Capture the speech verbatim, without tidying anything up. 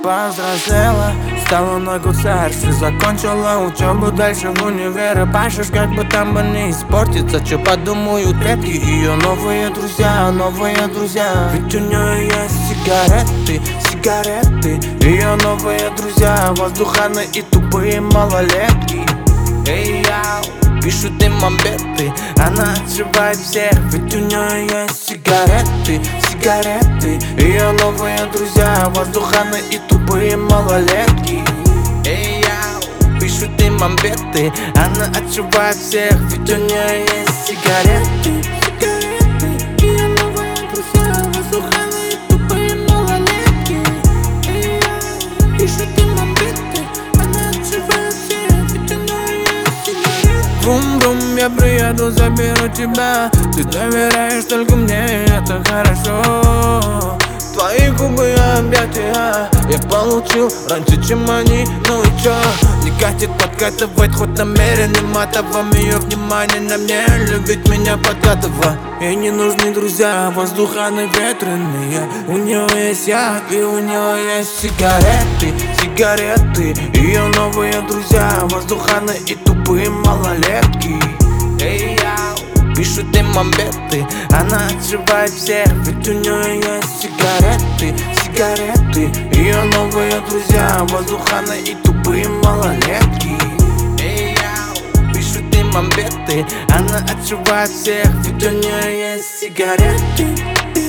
повзрослела, стала на год старше, закончила учебу, дальше в универ и пашешь, как бы там бы не испортиться. Че подумают предки, ее новые друзья, новые друзья. Ведь у нее есть сигареты, сигареты. Ее новые друзья, воздуханы и тупые малолетки. Эй, яу, пишут им обеты, она отшивает всех. Ведь у нее есть сигареты, сигареты. Ее новые друзья, воздуханы и тупые малолетки. Эй, яу, пишут им обеты, она отшивает всех. Ведь у нее есть сигареты, сигареты. Ее новые друзья, воздуханы и тупые малолетки. Эй, яу, пишут им обеты, она отшивает всех. Ведь у нее есть сигареты. Брум-брум, я приеду, заберу тебя. Ты доверяешь только мне, это хорошо. Твои губы и объятия я получил раньше, чем они. Ну и чё, не катит, подкатывает, хоть намеренным матовым. Ее внимание на мне, любит меня подкатывая. Ей не нужны друзья, воздуханы ветреные. У нее есть я, и у нее есть сигареты, сигареты. Ее новые друзья, воздуханы и тупые малолетки. Эй, яу, пишут им обеты, она отшивает всех. Ведь у нее есть сигареты, сигареты. Ее новые друзья, воздуханы и тупые малолетки. Эй, яу, пишут им обеты, она отшивает всех. Ведь у нее есть сигареты.